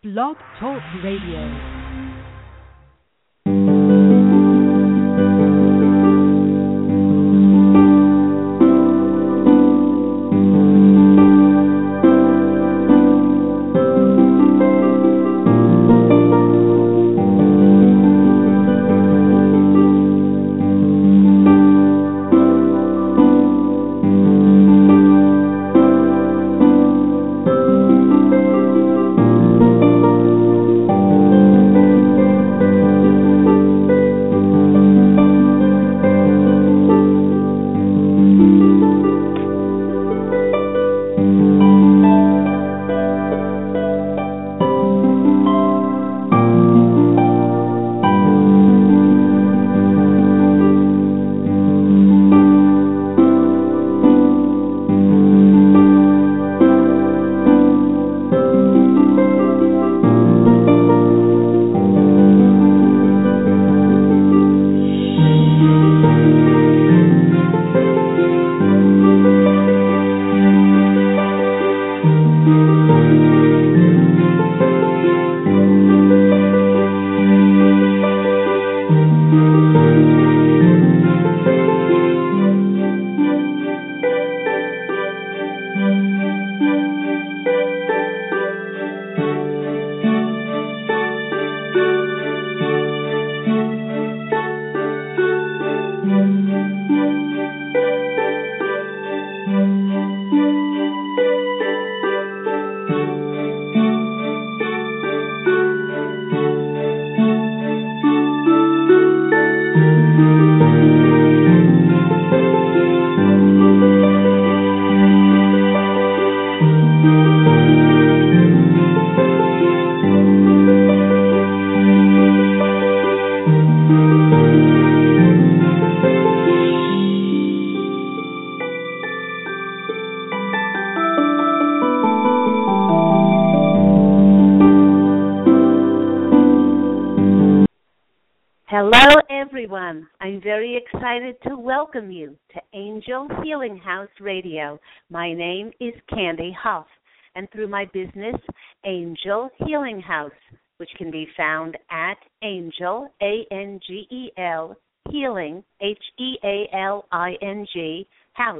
Blog Talk Radio. Hello, everyone. I'm very excited to welcome you to Angel Healing House Radio. My name is Candy Huff, and through my business, Angel Healing House, which can be found at Angel, A-N-G-E-L, Healing, H-E-A-L-I-N-G, House,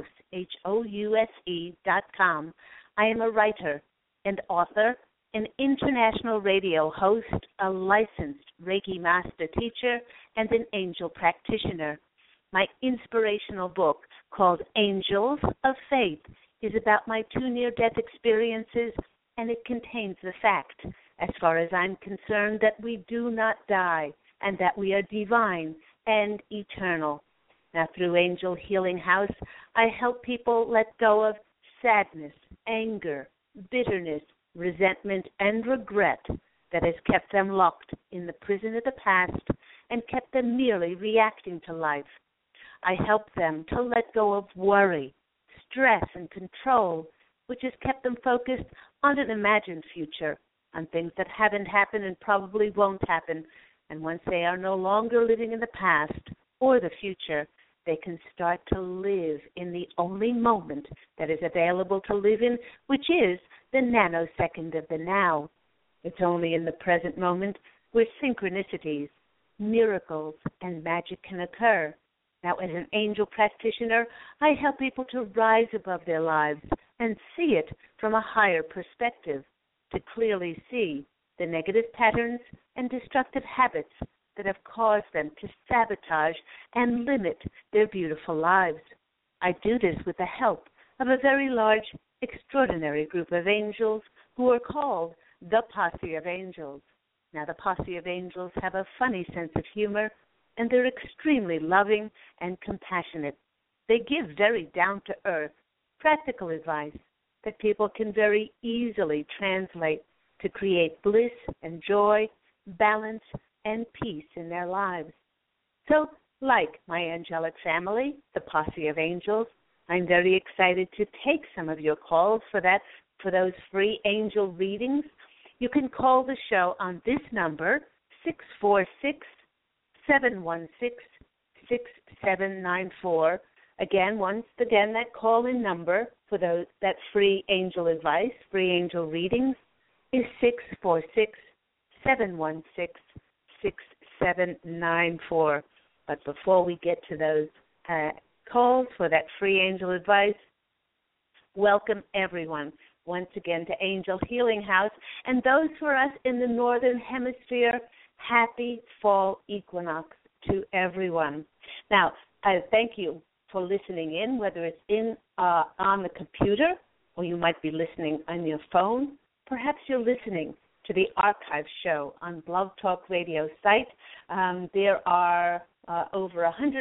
House.com. I am a writer and author, an international radio host, a licensed Reiki master teacher, and an angel practitioner. My inspirational book, called Angels of Faith, is about my 2 near-death experiences, and it contains the fact, as far as I'm concerned, that we do not die and that we are divine and eternal. Now, through Angel Healing House, I help people let go of sadness, anger, bitterness, resentment, and regret that has kept them locked in the prison of the past and kept them merely reacting to life. I help them to let go of worry, stress, and control, which has kept them focused on an imagined future, on things that haven't happened and probably won't happen. And once they are no longer living in the past or the future, they can start to live in the only moment that is available to live in, which is the nanosecond of the now. It's only in the present moment where synchronicities, miracles, and magic can occur. Now, as an angel practitioner, I help people to rise above their lives and see it from a higher perspective, to clearly see the negative patterns and destructive habits that have caused them to sabotage and limit their beautiful lives. I do this with the help of a very large, extraordinary group of angels who are called the Posse of Angels. Now, the Posse of Angels have a funny sense of humor, and they're extremely loving and compassionate. They give very down-to-earth, practical advice that people can very easily translate to create bliss and joy, balance, and peace in their lives. So, like my angelic family, the Posse of Angels, I'm very excited to take some of your calls for those free angel readings. You can call the show on this number, 646-716-6794. Once again, that call-in number for that free angel advice, free angel readings, is 646-716-6794. But before we get to those calls for that free angel advice, welcome everyone once again to Angel Healing House. And those for us in the Northern Hemisphere, happy fall equinox to everyone. Now, I thank you for listening in, whether it's on the computer or you might be listening on your phone. Perhaps you're listening to the archive show on Blog Talk Radio site. There are over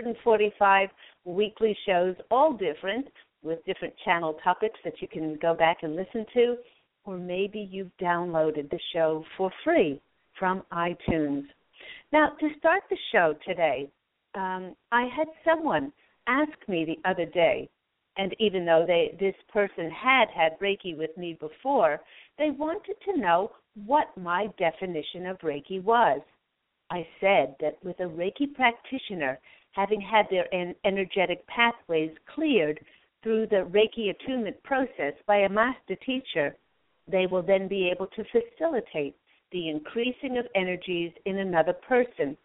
145 weekly shows, all different, with different channel topics that you can go back and listen to, or maybe you've downloaded the show for free from iTunes. Now, to start the show today, I had someone ask me the other day, and even though this person had Reiki with me before, they wanted to know what my definition of Reiki was. I said that with a Reiki practitioner having had their energetic pathways cleared through the Reiki attunement process by a master teacher, they will then be able to facilitate the increasing of energies in another person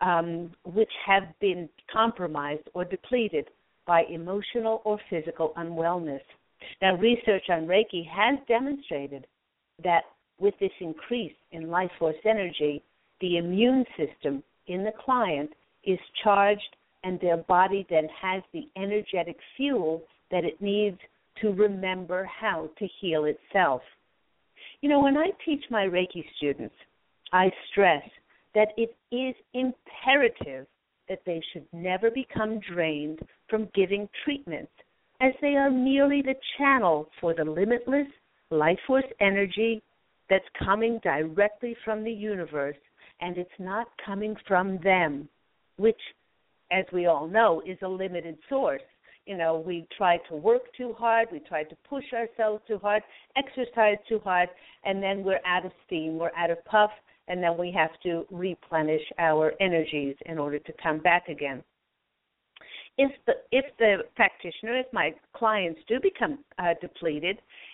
which have been compromised or depleted by emotional or physical unwellness. Now, research on Reiki has demonstrated that with this increase in life force energy, the immune system in the client is charged and their body then has the energetic fuel that it needs to remember how to heal itself. You know, when I teach my Reiki students, I stress that it is imperative that they should never become drained from giving treatments, as they are merely the channel for the limitless life force energy that's coming directly from the universe, and it's not coming from them, which, as we all know, is a limited source. You know, we try to work too hard, we try to push ourselves too hard, exercise too hard, and then we're out of steam, we're out of puff, and then we have to replenish our energies in order to come back again. If the practitioner, if my clients do become depleted,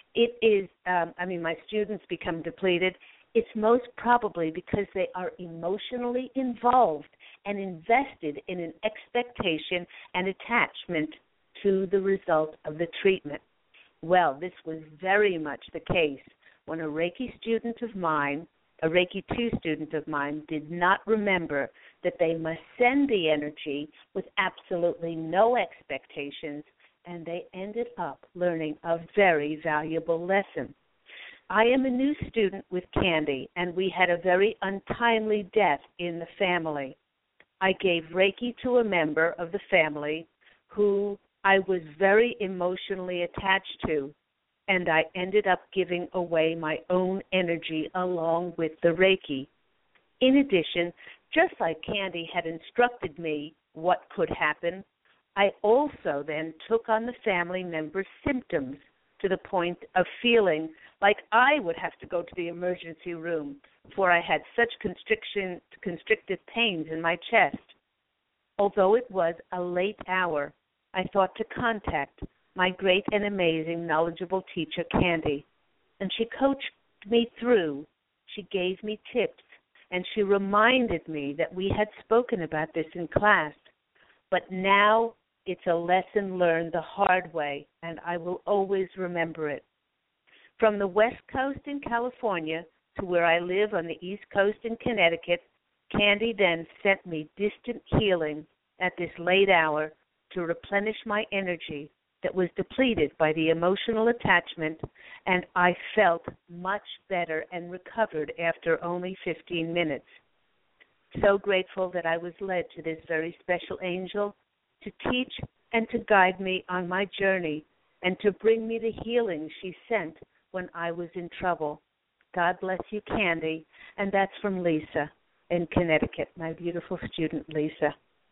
my students become depleted, it's most probably because they are emotionally involved and invested in an expectation and attachment to the result of the treatment. Well, this was very much the case when a Reiki student of mine, a Reiki 2 student of mine, did not remember that they must send the energy with absolutely no expectations, and they ended up learning a very valuable lesson. I am a new student with Candy, and we had a very untimely death in the family. I gave Reiki to a member of the family who I was very emotionally attached to, and I ended up giving away my own energy along with the Reiki. In addition, just like Candy had instructed me what could happen, I also then took on the family member's symptoms to the point of feeling like I would have to go to the emergency room, for I had such constricted pains in my chest. Although it was a late hour, I thought to contact my great and amazing knowledgeable teacher, Candy, and she coached me through. She gave me tips, and she reminded me that we had spoken about this in class, but now it's a lesson learned the hard way, and I will always remember it. From the West Coast in California to where I live on the East Coast in Connecticut, Candy then sent me distant healing at this late hour to replenish my energy that was depleted by the emotional attachment, and I felt much better and recovered after only 15 minutes. So grateful that I was led to this very special angel to teach and to guide me on my journey and to bring me the healing she sent when I was in trouble. God bless you, Candy. And that's from Lisa in Connecticut, my beautiful student, Lisa.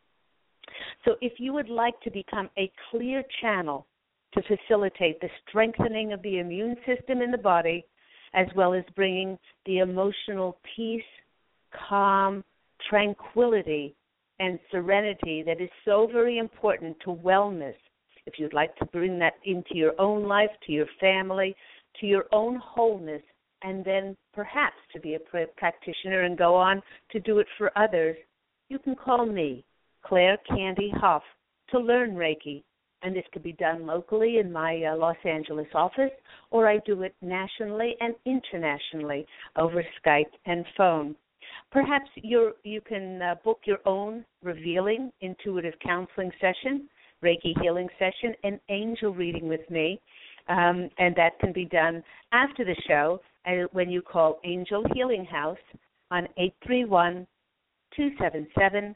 So if you would like to become a clear channel to facilitate the strengthening of the immune system in the body, as well as bringing the emotional peace, calm, tranquility, and serenity that is so very important to wellness, if you'd like to bring that into your own life, to your family, to your own wholeness, and then perhaps to be a practitioner and go on to do it for others, you can call me, Claire Candy Huff, to learn Reiki. And this could be done locally in my Los Angeles office, or I do it nationally and internationally over Skype and phone. Perhaps you can book your own revealing intuitive counseling session, Reiki healing session, and angel reading with me, and that can be done after the show when you call Angel Healing House on 831-277-3716.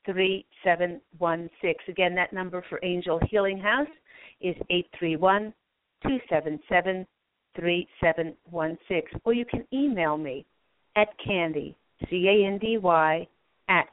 Again, that number for Angel Healing House is 831-277-3716. Or you can email me at Candy, CANDY, at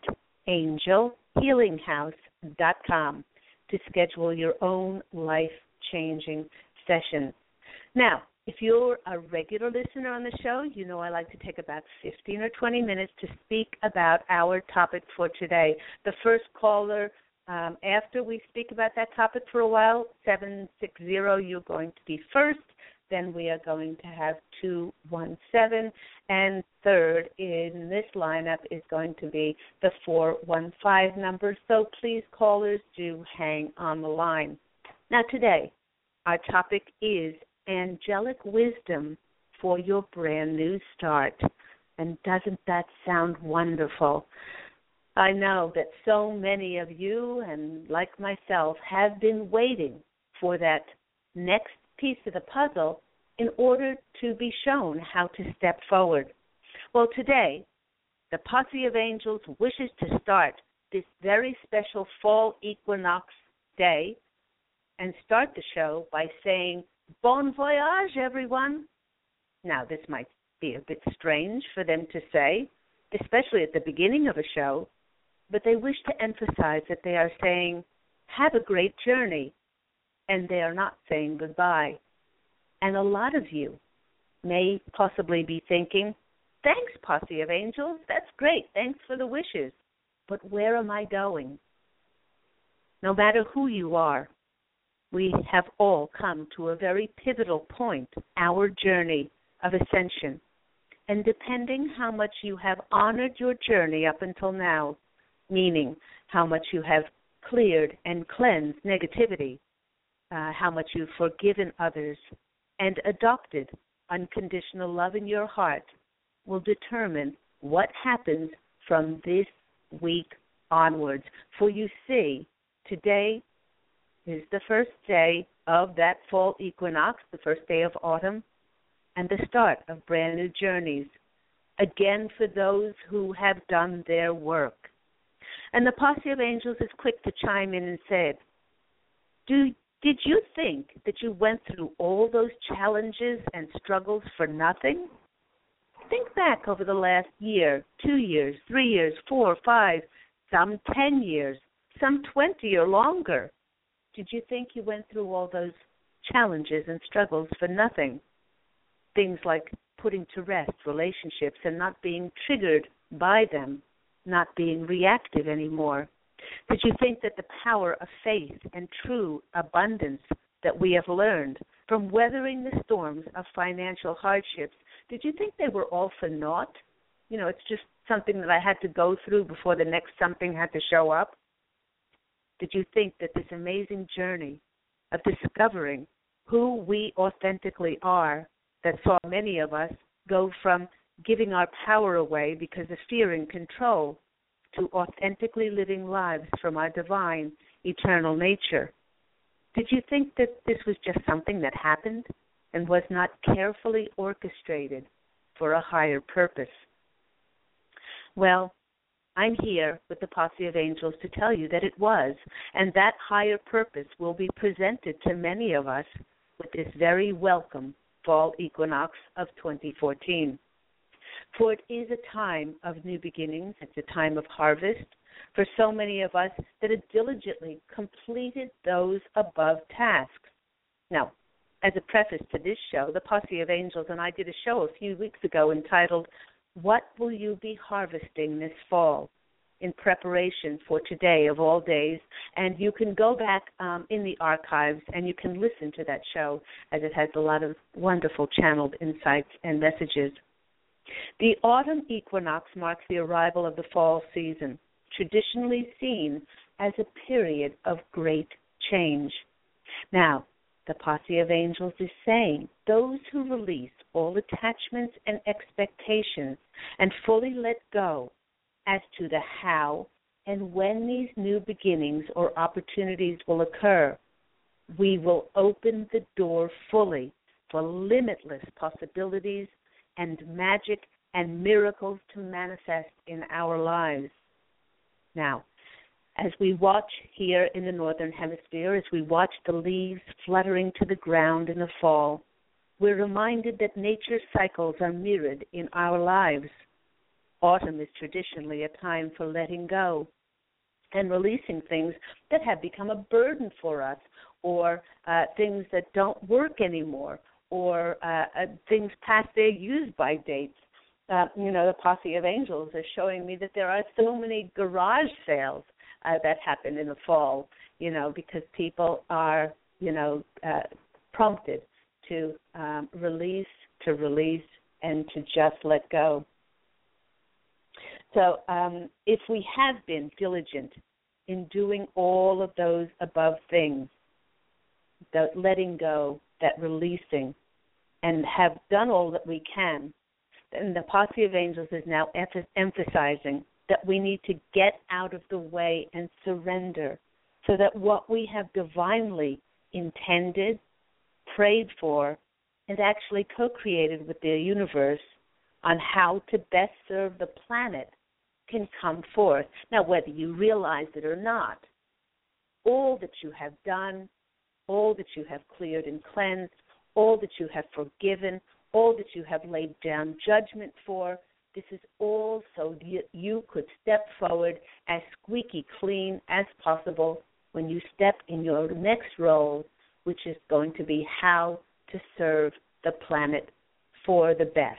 angelhealinghouse.com to schedule your own life-changing session. Now, if you're a regular listener on the show, you know I like to take about 15 or 20 minutes to speak about our topic for today. The first caller, after we speak about that topic for a while, 760, you're going to be first. Then we are going to have 217, and third in this lineup is going to be the 415 number. So please, callers, do hang on the line. Now today, our topic is angelic wisdom for your brand new start. And doesn't that sound wonderful? I know that so many of you, and like myself, have been waiting for that next piece of the puzzle in order to be shown how to step forward. Well, today, the Posse of Angels wishes to start this very special fall equinox day and start the show by saying, Bon voyage, everyone. Now, this might be a bit strange for them to say, especially at the beginning of a show, but they wish to emphasize that they are saying, have a great journey, and they are not saying goodbye. And a lot of you may possibly be thinking, thanks, Posse of Angels, that's great, thanks for the wishes, but where am I going? No matter who you are, we have all come to a very pivotal point, our journey of ascension. And depending how much you have honored your journey up until now, meaning how much you have cleared and cleansed negativity, how much you've forgiven others, and adopted unconditional love in your heart, will determine what happens from this week onwards. For you see, today is the first day of that fall equinox, the first day of autumn, and the start of brand new journeys, again for those who have done their work. And the Posse of Angels is quick to chime in and said, did you think that you went through all those challenges and struggles for nothing? Think back over the last year, 2 years, 3 years, 4, 5, some 10 years, some 20 or longer. Did you think you went through all those challenges and struggles for nothing? Things like putting to rest relationships and not being triggered by them, not being reactive anymore. Did you think that the power of faith and true abundance that we have learned from weathering the storms of financial hardships, did you think they were all for naught? You know, it's just something that I had to go through before the next something had to show up? Did you think that this amazing journey of discovering who we authentically are, that saw many of us go from giving our power away because of fear and control to authentically living lives from our divine, eternal nature? Did you think that this was just something that happened and was not carefully orchestrated for a higher purpose? Well, I'm here with the Posse of Angels to tell you that it was, and that higher purpose will be presented to many of us with this very welcome fall equinox of 2014. For it is a time of new beginnings. It's a time of harvest for so many of us that have diligently completed those above tasks. Now, as a preface to this show, the Posse of Angels and I did a show a few weeks ago entitled, What Will You Be Harvesting This Fall? in preparation for today of all days. And you can go back in the archives and you can listen to that show, as it has a lot of wonderful channeled insights and messages. The autumn equinox marks the arrival of the fall season, traditionally seen as a period of great change. Now, the Posse of Angels is saying those who release all attachments and expectations and fully let go as to the how and when these new beginnings or opportunities will occur, we will open the door fully for limitless possibilities and magic and miracles to manifest in our lives. Now, as we watch here in the Northern Hemisphere, as we watch the leaves fluttering to the ground in the fall, we're reminded that nature's cycles are mirrored in our lives. Autumn is traditionally a time for letting go and releasing things that have become a burden for us, or things that don't work anymore, or things past their use-by dates. The Posse of Angels is showing me that there are so many garage sales that happen in the fall, because people are, prompted to release, and to just let go. So if we have been diligent in doing all of those above things, that letting go, that releasing, and have done all that we can, then the Posse of Angels is now emphasizing that we need to get out of the way and surrender so that what we have divinely intended, prayed for, and actually co-created with the universe on how to best serve the planet can come forth. Now, whether you realize it or not, all that you have done, all that you have cleared and cleansed, all that you have forgiven, all that you have laid down judgment for, this is all so you could step forward as squeaky clean as possible when you step in your next role, which is going to be how to serve the planet for the best.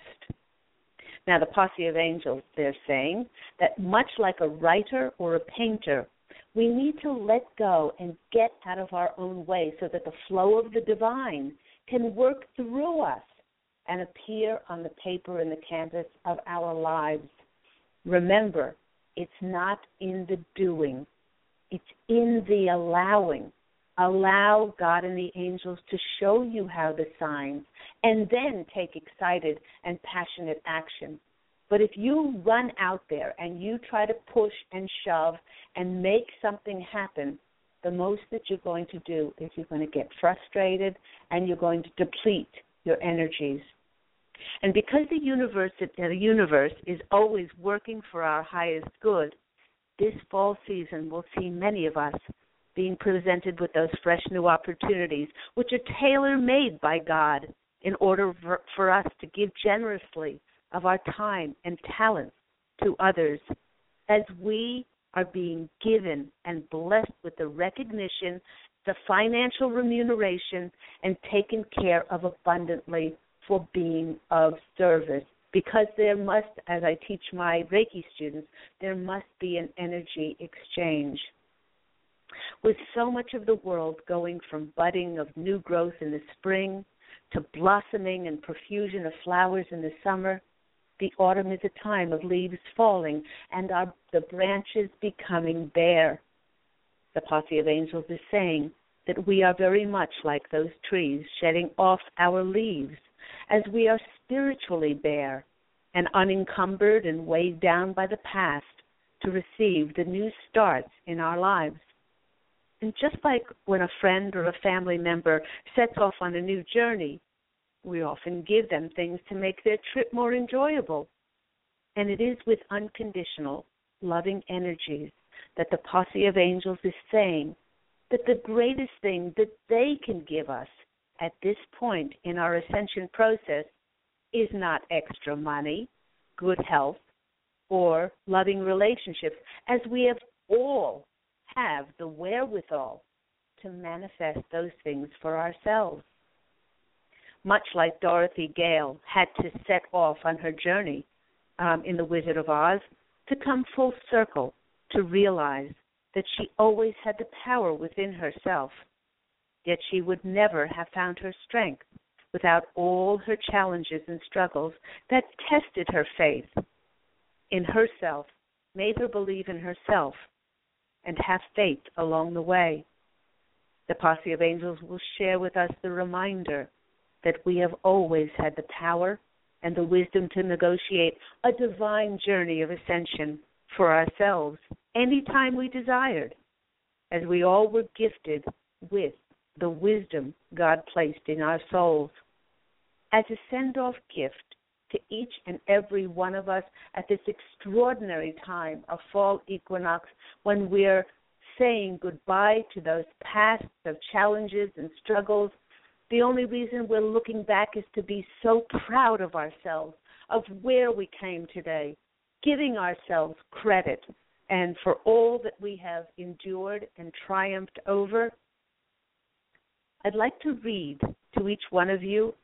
Now, the Posse of Angels, they're saying that much like a writer or a painter, we need to let go and get out of our own way so that the flow of the divine can work through us and appear on the paper and the canvas of our lives. Remember, it's not in the doing. It's in the allowing. Allow God and the angels to show you how the signs, and then take excited and passionate action. But if you run out there and you try to push and shove and make something happen, the most that you're going to do is you're going to get frustrated and you're going to deplete your energies. And because the universe is always working for our highest good, this fall season will see many of us being presented with those fresh new opportunities, which are tailor-made by God in order for us to give generously of our time and talents to others, as we are being given and blessed with the recognition, the financial remuneration, and taken care of abundantly for being of service. Because there must, as I teach my Reiki students, there must be an energy exchange. With so much of the world going from budding of new growth in the spring to blossoming and profusion of flowers in the summer, the autumn is a time of leaves falling and the branches becoming bare. The Posse of Angels is saying that we are very much like those trees shedding off our leaves, as we are spiritually bare and unencumbered and weighed down by the past to receive the new starts in our lives. And just like when a friend or a family member sets off on a new journey, we often give them things to make their trip more enjoyable. And it is with unconditional, loving energies that the Posse of Angels is saying that the greatest thing that they can give us at this point in our ascension process is not extra money, good health, or loving relationships, as we all have the wherewithal to manifest those things for ourselves. Much like Dorothy Gale had to set off on her journey in The Wizard of Oz to come full circle to realize that she always had the power within herself, yet she would never have found her strength without all her challenges and struggles that tested her faith in herself, made her believe in herself, and have faith along the way. The Posse of Angels will share with us the reminder that we have always had the power and the wisdom to negotiate a divine journey of ascension for ourselves anytime we desired, as we all were gifted with the wisdom God placed in our souls. As a send-off gift to each and every one of us at this extraordinary time of fall equinox, when we're saying goodbye to those pasts of challenges and struggles, the only reason we're looking back is to be so proud of ourselves, of where we came today, giving ourselves credit, and for all that we have endured and triumphed over. I'd like to read to each one of you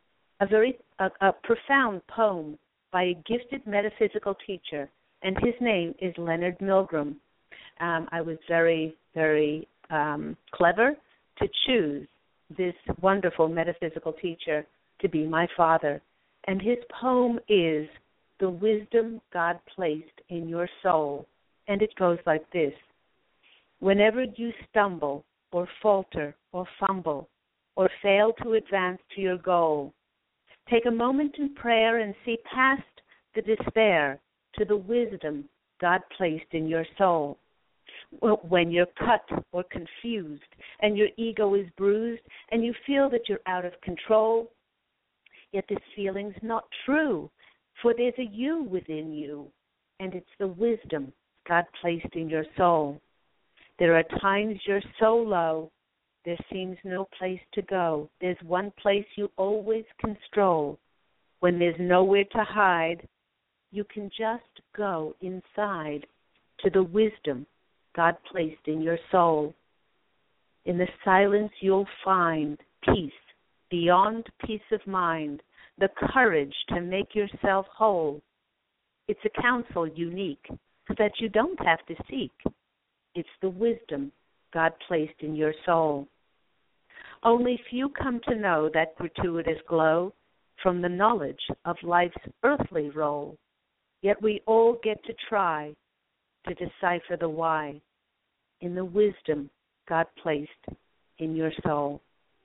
a profound poem by a gifted metaphysical teacher, and his name is Leonard Milgram. I was very, very clever to choose this wonderful metaphysical teacher to be my father. And his poem is The Wisdom God Placed in Your Soul. And it goes like this: whenever you stumble or falter or fumble or fail to advance to your goal, take a moment in prayer and see past the despair to the wisdom God placed in your soul. When you're cut or confused and your ego is bruised and you feel that you're out of control, yet this feeling's not true, for there's a you within you, and it's the wisdom God placed in your soul. There are times you're so low, there seems no place to go. There's one place you always can stroll. When there's nowhere to hide, you can just go inside to the wisdom God placed in your soul. In the silence you'll find peace beyond peace of mind, the courage to make yourself whole. It's a counsel unique that you don't have to seek. It's the wisdom God placed in your soul. Only few come to know that gratuitous glow from the knowledge of life's earthly role. Yet we all get to try to decipher the why in the wisdom God placed in your soul.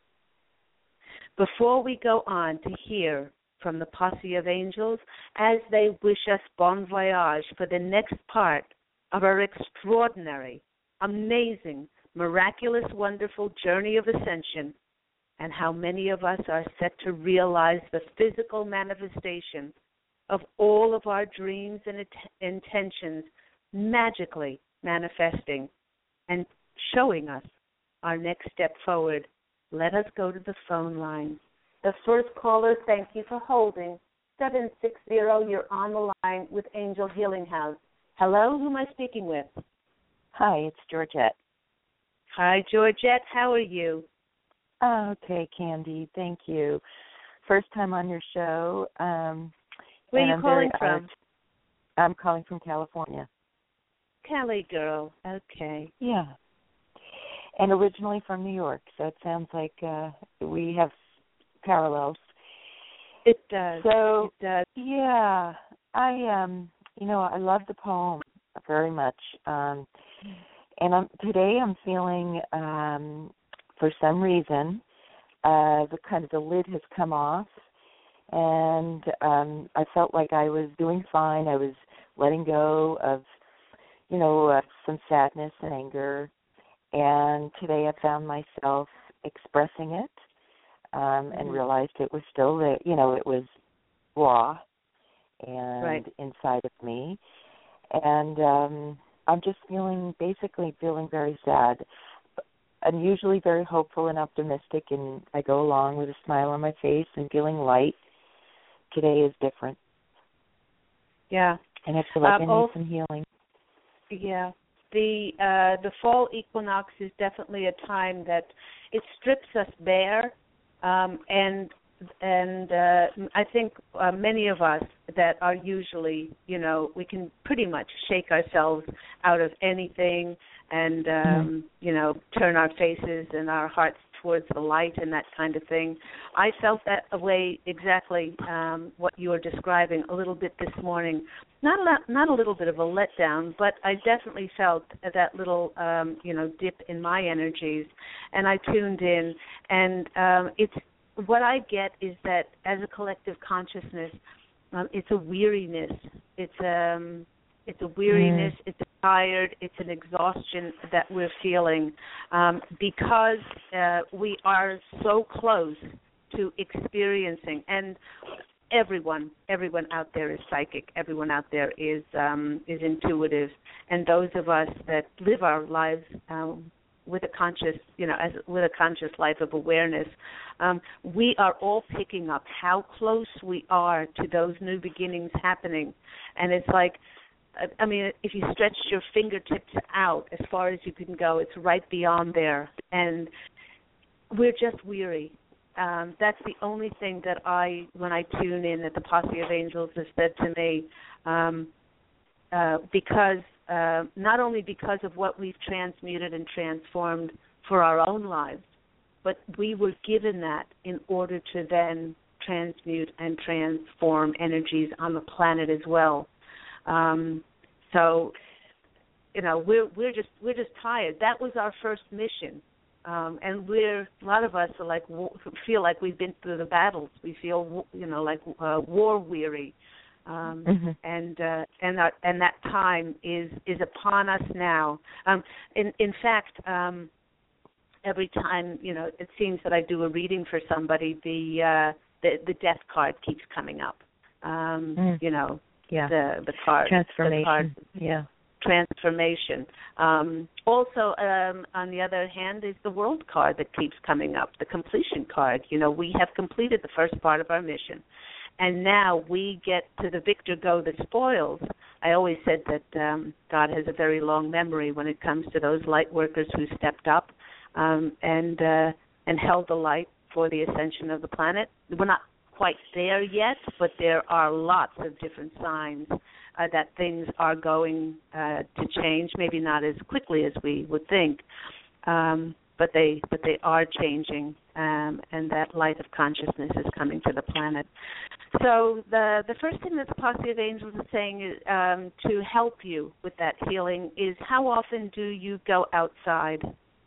Before we go on to hear from the Posse of Angels as they wish us bon voyage for the next part of our extraordinary, amazing, miraculous, wonderful journey of ascension, and how many of us are set to realize the physical manifestation of all of our dreams and intentions magically manifesting and showing us our next step forward, let us go to the phone lines. The first caller, thank you for holding. 760, you're on the line with Angel Healing House. Hello, who am I speaking with? Hi, it's Georgette. Hi, Georgette. How are you? Okay, Candy. Thank you. First time on your show. Where are you calling from? I'm calling from California. Cali girl. Okay. Yeah. And originally from New York, so it sounds like we have parallels. It does. So, it does. Yeah. I love the poem very much. And today I'm feeling, for some reason, the lid has come off, and I felt like I was doing fine. I was letting go of, some sadness and anger, and today I found myself expressing it, and realized it was still there. It was raw and inside of me, and I'm just basically feeling very sad. I'm usually very hopeful and optimistic, and I go along with a smile on my face and feeling light. Today is different. Yeah. And I feel like I need some healing. Yeah. The fall equinox is definitely a time that it strips us bare, and I think many of us that are usually, we can pretty much shake ourselves out of anything and, turn our faces and our hearts towards the light and that kind of thing. I felt that way exactly what you were describing a little bit this morning. Not a little bit of a letdown, but I definitely felt that little, dip in my energies, and I tuned in, and what I get is that as a collective consciousness, it's a weariness. It's a weariness. It's a tired. It's an exhaustion that we're feeling because we are so close to experiencing. And everyone out there is psychic. Everyone out there is intuitive. And those of us that live our lives with a conscious, with a conscious life of awareness, we are all picking up how close we are to those new beginnings happening. And it's like, if you stretch your fingertips out as far as you can go, it's right beyond there. And we're just weary. That's the only thing that when I tune in, that the Posse of Angels has said to me, because not only because of what we've transmuted and transformed for our own lives, but we were given that in order to then transmute and transform energies on the planet as well. So, we're just tired. That was our first mission, and a lot of us are feel like we've been through the battles. We feel war weary. And that time is upon us now. In fact, every time it seems that I do a reading for somebody, the death card keeps coming up. The card transformation. Transformation. Also, on the other hand, is the world card that keeps coming up, the completion card. We have completed the first part of our mission. And now we get to the victor go the spoils. I always said that God has a very long memory when it comes to those light workers who stepped up and held the light for the ascension of the planet. We're not quite there yet, but there are lots of different signs that things are going to change. Maybe not as quickly as we would think, but they are changing, and that light of consciousness is coming to the planet. So the first thing that the Posse of Angels is saying is, to help you with that healing is, how often do you go outside?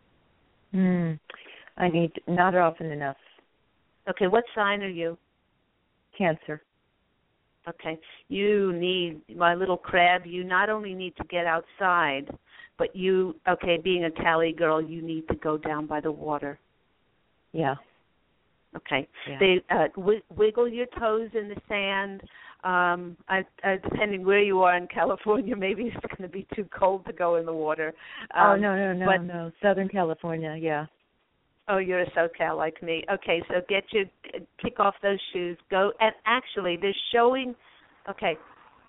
I need not often enough. Okay, what sign are you? Cancer. Okay, you need, my little crab, you not only need to get outside, but being a Cali girl, you need to go down by the water. Yeah. Okay. Yeah. They wiggle your toes in the sand. Depending where you are in California, maybe it's going to be too cold to go in the water. No. Southern California, yeah. Oh, you're a SoCal like me. Okay, so kick off those shoes. Go, and actually, they're showing. Okay.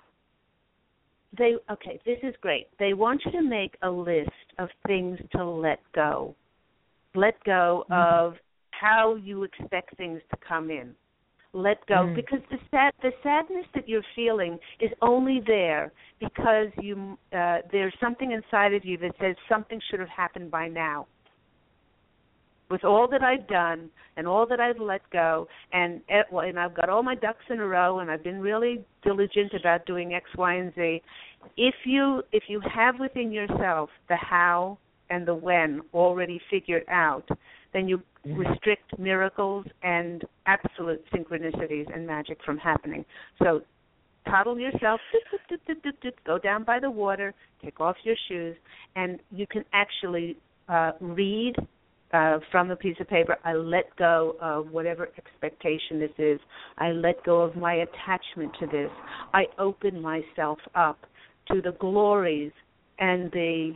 This is great. They want you to make a list of things to let go. Let go of how you expect things to come in. Let go, because the sadness that you're feeling is only there because there's something inside of you that says something should have happened by now. With all that I've done and all that I've let go, and I've got all my ducks in a row, and I've been really diligent about doing X, Y, and Z. If you have within yourself the how and the when already figured out, then you restrict miracles and absolute synchronicities and magic from happening. So toddle yourself, go down by the water, take off your shoes, and you can actually read from a piece of paper, I let go of whatever expectation this is. I let go of my attachment to this. I open myself up to the glories and the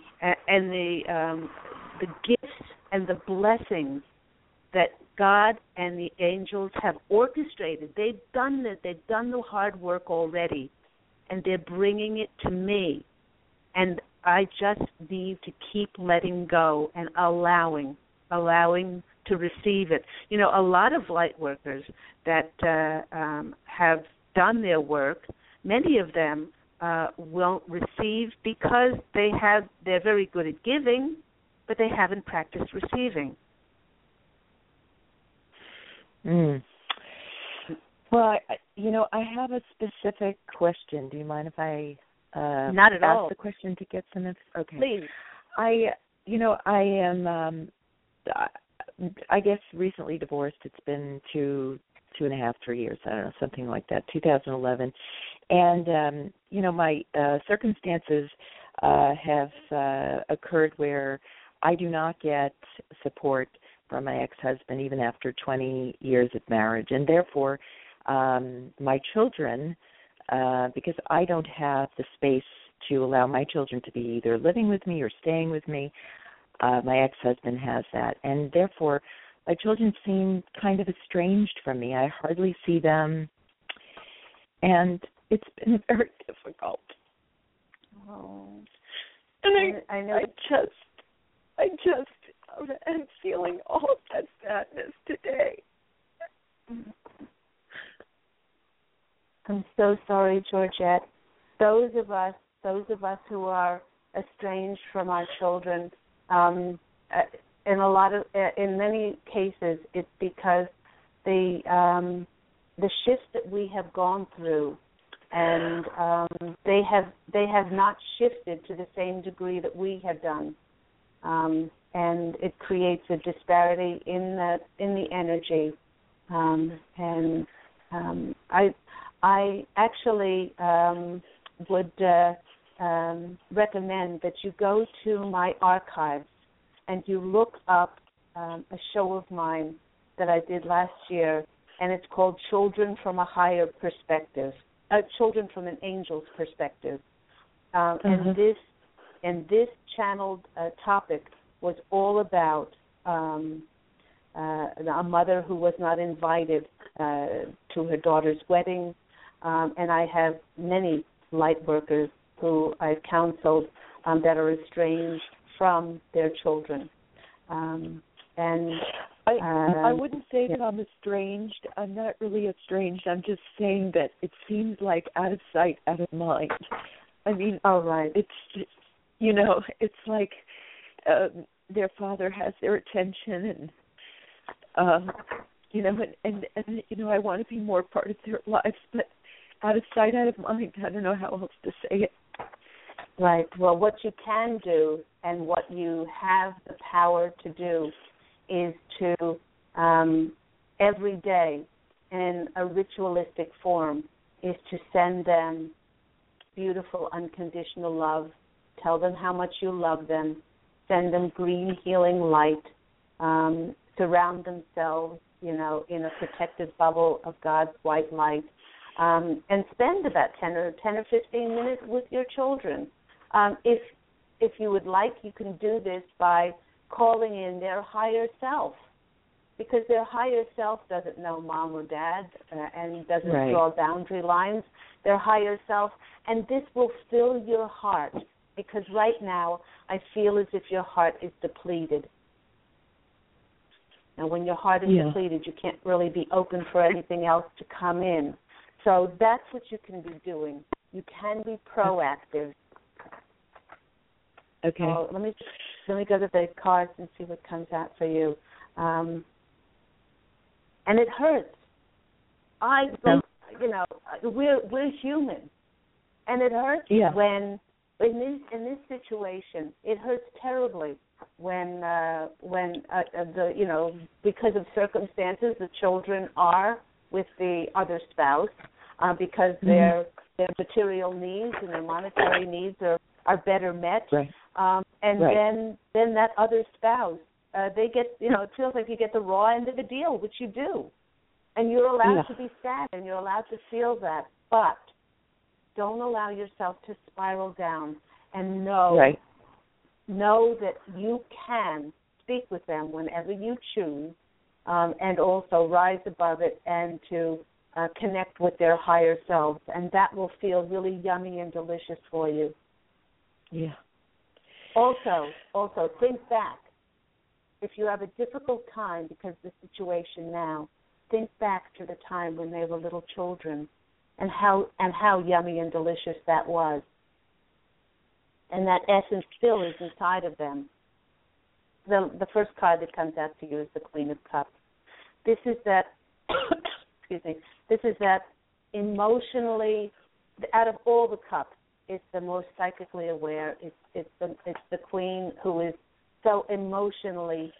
gifts and the blessings that God and the angels have orchestrated. They've done it. They've done the hard work already, and they're bringing it to me. And I just need to keep letting go and allowing to receive it. You know, a lot of light workers that have done their work, many of them won't receive because they're very good at giving, but they haven't practiced receiving. Well, I have a specific question. Do you mind if I Not at ask all. the question to get some okay. Please. I am I guess recently divorced. It's been two and a half, 3 years, I don't know, something like that, 2011. And my circumstances have occurred where I do not get support from my ex-husband even after 20 years of marriage, and therefore my children, because I don't have the space to allow my children to be either living with me or staying with me, my ex-husband has that, and therefore my children seem kind of estranged from me. I hardly see them, and it's been very difficult. Oh. And I know. I just am feeling all of that sadness today. I'm so sorry, Georgette. Those of us who are estranged from our children, in many cases, it's because the shifts that we have gone through, and they have not shifted to the same degree that we have done, and it creates a disparity in the energy, I actually would recommend that you go to my archives and you look up a show of mine that I did last year, and it's called Children from a Higher Perspective, Children from an Angel's Perspective. And this channeled topic was all about a mother who was not invited to her daughter's wedding. And I have many light workers who I've counseled that are estranged from their children. I wouldn't say that I'm estranged. I'm not really estranged. I'm just saying that it seems like out of sight, out of mind. I mean, it's, it's like their father has their attention, and I want to be more part of their lives, but out of sight, out of mind. I don't know how else to say it. Right. Well, what you can do and what you have the power to do is to every day in a ritualistic form is to send them beautiful unconditional love. Tell them how much you love them. Send them green healing light. Surround themselves, in a protective bubble of God's white light. And spend about 10 or 15 minutes with your children. If you would like, you can do this by calling in their higher self, because their higher self doesn't know mom or dad and doesn't draw boundary lines. Their higher self, and this will fill your heart, because right now I feel as if your heart is depleted. Now, when your heart is depleted, you can't really be open for anything else to come in. So that's what you can be doing. You can be proactive. Okay. So let me go to the cards and see what comes out for you. And it hurts. We're human, and it hurts when in this situation. It hurts terribly when because of circumstances, the children are with the other spouse because their material needs and their monetary needs are better met. Right. Then that other spouse, they get, it feels like you get the raw end of the deal, which you do. And you're allowed to be sad and you're allowed to feel that. But don't allow yourself to spiral down, and know that you can speak with them whenever you choose, and also rise above it and to connect with their higher selves. And that will feel really yummy and delicious for you. Yeah. Also, think back. if you have a difficult time because of the situation now, think back to the time when they were little children and how yummy and delicious that was. And that essence still is inside of them. The first card that comes out to you is the Queen of Cups. This is that, excuse me, this is that emotionally, out of all the cups, it's the most psychically aware. It's the Queen who is so emotionally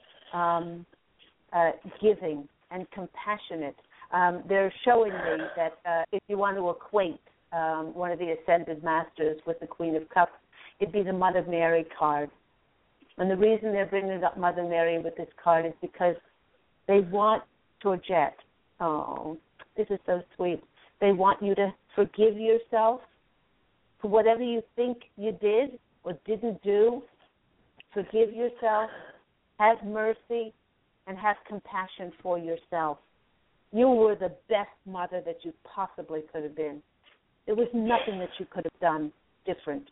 giving and compassionate. They're showing me that if you want to equate one of the Ascended Masters with the Queen of Cups, it'd be the Mother Mary card. And the reason they're bringing up Mother Mary with this card is because they want Georgette. Oh, this is so sweet. They want you to forgive yourself for whatever you think you did or didn't do. Forgive yourself, have mercy, and have compassion for yourself. You were the best mother that you possibly could have been. There was nothing that you could have done different.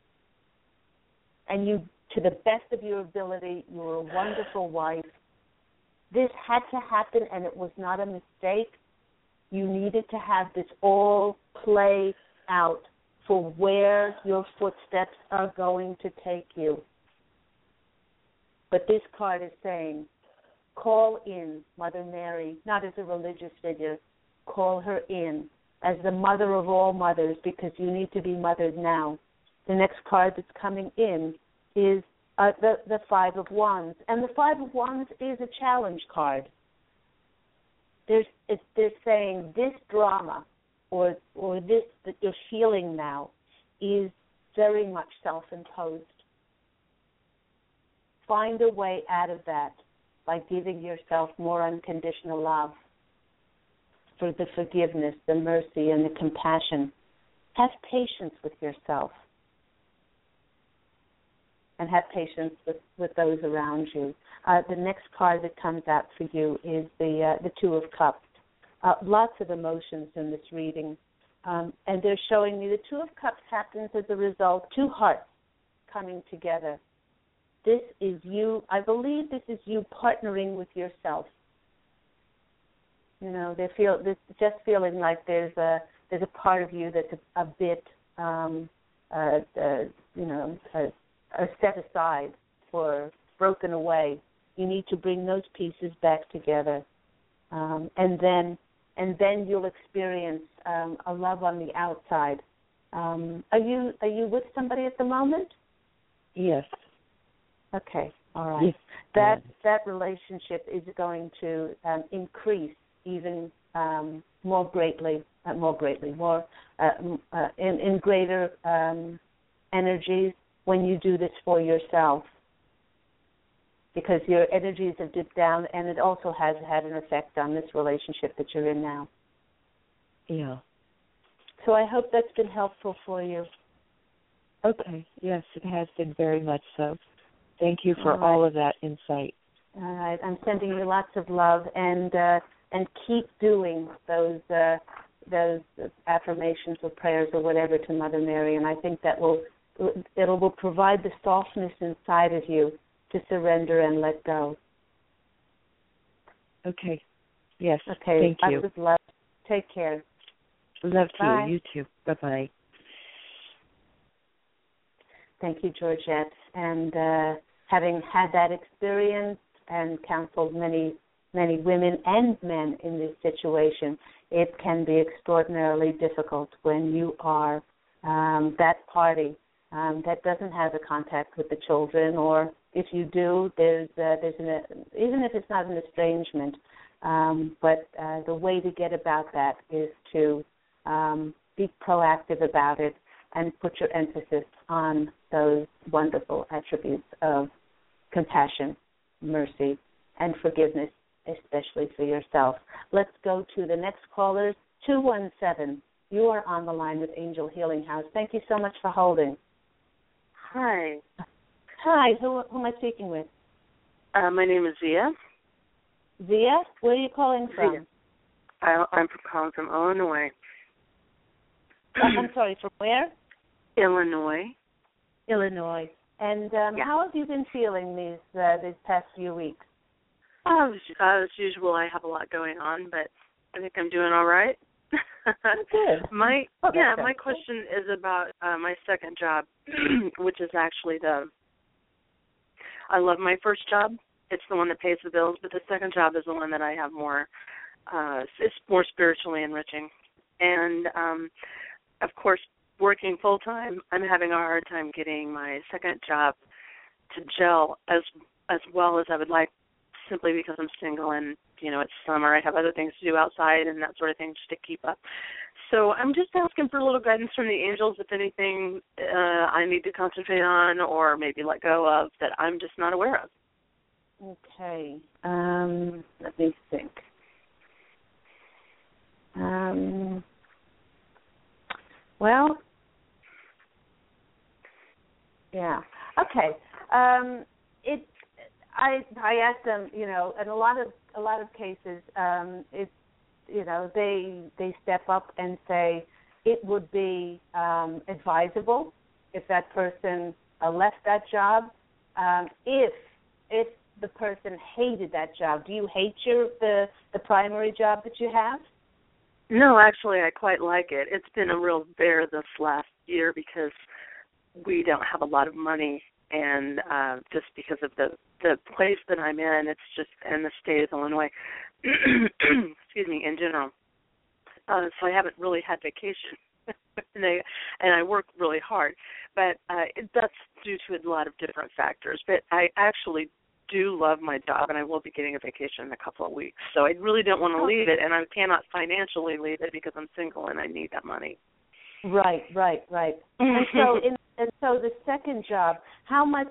And you, to the best of your ability, you were a wonderful wife. This had to happen, and it was not a mistake. You needed to have this all play out for where your footsteps are going to take you. But this card is saying, call in Mother Mary, not as a religious figure. Call her in as the mother of all mothers, because you need to be mothered now. The next card that's coming in is the Five of Wands. And the Five of Wands is a challenge card. They're saying this drama or this that you're feeling now is very much self-imposed. Find a way out of that by giving yourself more unconditional love, for the forgiveness, the mercy, and the compassion. Have patience with yourself and have patience with those around you. The next card that comes out for you is the Two of Cups. Lots of emotions in this reading. And they're showing me the Two of Cups happens as a result, two hearts coming together. This is you, I believe this is you partnering with yourself. You know, they feel this, just feeling like there's a part of you that's a bit, set aside or broken away. You need to bring those pieces back together, and then you'll experience a love on the outside. Are you with somebody at the moment? Yes. Okay. All right. Yes. That relationship is going to increase even more greatly, in greater energies when you do this for yourself, because your energies have dipped down, and it also has had an effect on this relationship that you're in now. Yeah. So I hope that's been helpful for you. Okay. Yes, it has been very much so. Thank you for all of that insight. All right. I'm sending you lots of love, and keep doing those affirmations or prayers or whatever to Mother Mary, and I think that will provide the softness inside of you to surrender and let go. Okay. Yes. Okay. Thank you. Lots of love. Take care. Love to Bye. you. You too. Bye-bye. Thank you, Georgette. And having had that experience and counseled many women and men in this situation, it can be extraordinarily difficult when you are that party that doesn't have a contact with the children, or if you do, there's even if it's not an estrangement, but the way to get about that is to be proactive about it and put your emphasis on those wonderful attributes of compassion, mercy, and forgiveness, especially for yourself. Let's go to the next caller, 217. You are on the line with Angel Healing House. Thank you so much for holding. Hi. Hi, who am I speaking with? My name is Zia. Zia? Where are you calling from? Zia. I'm calling from Illinois. I'm sorry, from where? Illinois. Illinois. And how have you been feeling these past few weeks? As usual, I have a lot going on, but I think I'm doing all right. Good. My question is about my second job, which is actually I love my first job. It's the one that pays the bills, but the second job is the one that I have more, it's more spiritually enriching. And, of course, working full-time, I'm having a hard time getting my second job to gel as well as I would like, simply because I'm single and, it's summer. I have other things to do outside and that sort of thing just to keep up. So I'm just asking for a little guidance from the angels, if anything I need to concentrate on or maybe let go of that I'm just not aware of. Okay. Let me think. Well, yeah. Okay. I asked them, in a lot of cases, they step up and say it would be advisable if that person left that job. If the person hated that job, do you hate the primary job that you have? No, actually, I quite like it. It's been a real bear this last year because we don't have a lot of money, and just because of the place that I'm in, it's just in the state of Illinois, excuse me, in general. So I haven't really had vacation, and I work really hard. But that's due to a lot of different factors. But I actually do love my job, and I will be getting a vacation in a couple of weeks. So I really don't want to leave it, and I cannot financially leave it because I'm single and I need that money. Right. And so the second job, how much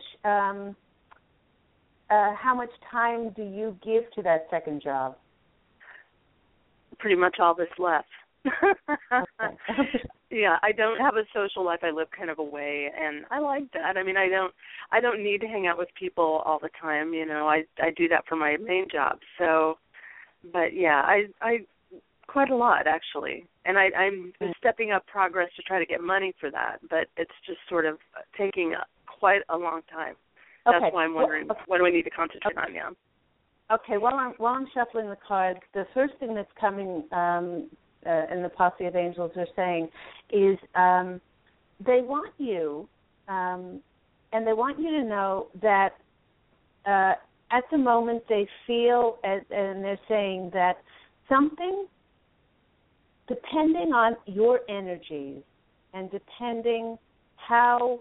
time do you give to that second job? Pretty much all that's left. Okay. Yeah, I don't have a social life. I live kind of away, and I like that. I mean, I don't need to hang out with people all the time. I do that for my main job. So, but yeah, I quite a lot actually, and I'm stepping up progress to try to get money for that. But it's just sort of taking quite a long time. That's why I'm wondering, what do I need to concentrate on now? Okay, while I'm shuffling the cards, the first thing that's coming in the Posse of Angels are saying is they want you, and they want you to know that at the moment they feel, and they're saying that something, depending on your energies and depending how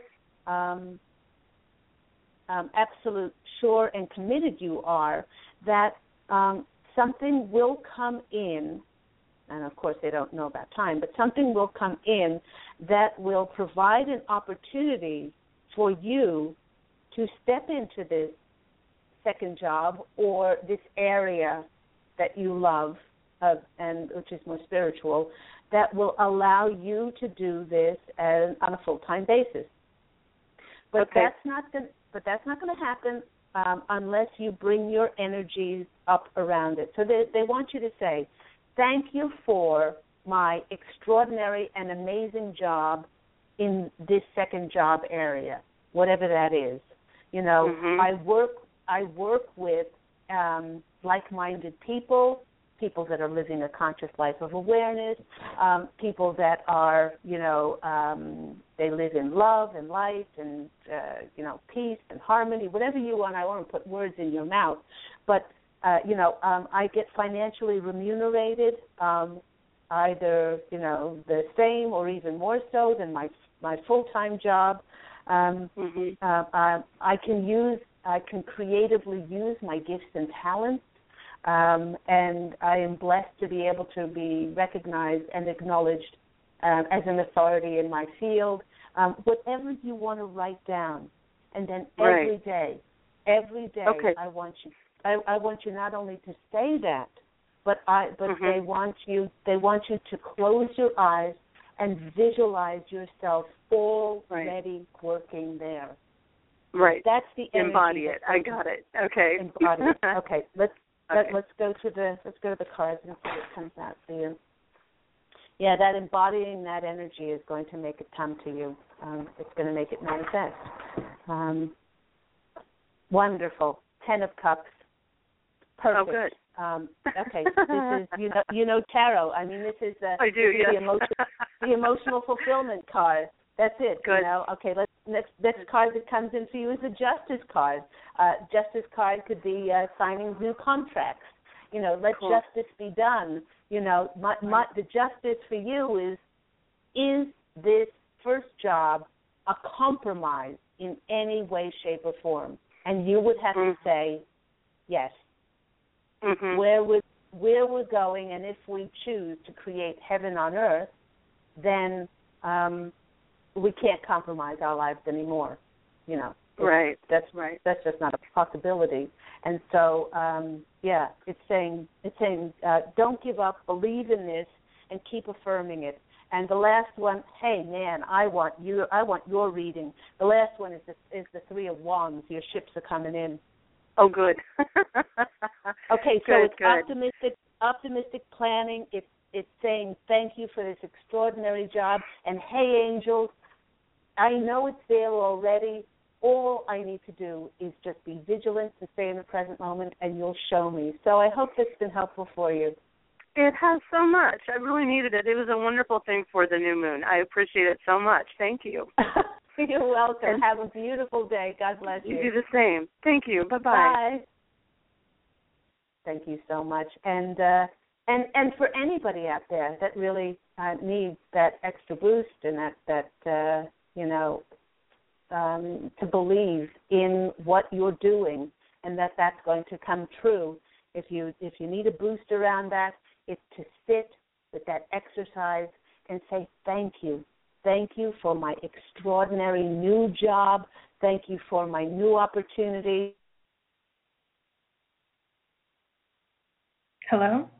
absolute, sure, and committed you are, that something will come in, and of course they don't know about time, but something will come in that will provide an opportunity for you to step into this second job or this area that you love, and which is more spiritual, that will allow you to do this on a full-time basis. But that's not going to happen unless you bring your energies up around it. So they want you to say, thank you for my extraordinary and amazing job in this second job area, whatever that is. I work with like-minded people that are living a conscious life of awareness, people that are, they live in love and light and, peace and harmony, whatever you want. I want to put words in your mouth. But, I get financially remunerated, either, the same or even more so than my full-time job. I can creatively use my gifts and talents. And I am blessed to be able to be recognized and acknowledged as an authority in my field. Whatever you want to write down, and then every day, I want you not only to say that, but they want you to close your eyes and visualize yourself already working there. Right. That's the energy. Embody it. I got it. Okay. Embody it. Okay. Let's go to the cards and see what comes out for you. Yeah, that embodying that energy is going to make it come to you. It's going to make it manifest. Wonderful. 10 of Cups. Perfect. Oh, good. Okay, this is you know tarot. I mean, this is I do. Yes. the emotional fulfillment card. That's it. Good. You know. Okay. Next card that comes in for you is the Justice card. Justice card could be signing new contracts. You know, let justice be done. You know, the justice for you is this first job a compromise in any way, shape, or form? And you would have to say yes. Mm-hmm. Where we're going, and if we choose to create heaven on earth, then we can't compromise our lives anymore. You know, right? That's right. That's just not a possibility. And so, it's saying, don't give up, believe in this, and keep affirming it. And the last one, hey man, I want your reading. The last one is the Three of Wands. Your ships are coming in. Oh, good. Okay, so good, it's optimistic planning. It's saying thank you for this extraordinary job, and hey, angels, I know it's there already. All I need to do is just be vigilant and stay in the present moment, and you'll show me. So I hope that's been helpful for you. It has so much. I really needed it. It was a wonderful thing for the new moon. I appreciate it so much. Thank you. You're welcome. Have a beautiful day. God bless you. You do the same. Thank you. Bye-bye. Bye. Thank you so much. And for anybody out there that really needs that extra boost and that to believe in what you're doing and that's going to come true. If you need a boost around that, it's to sit with that exercise and say thank you. Thank you for my extraordinary new job. Thank you for my new opportunity. Hello?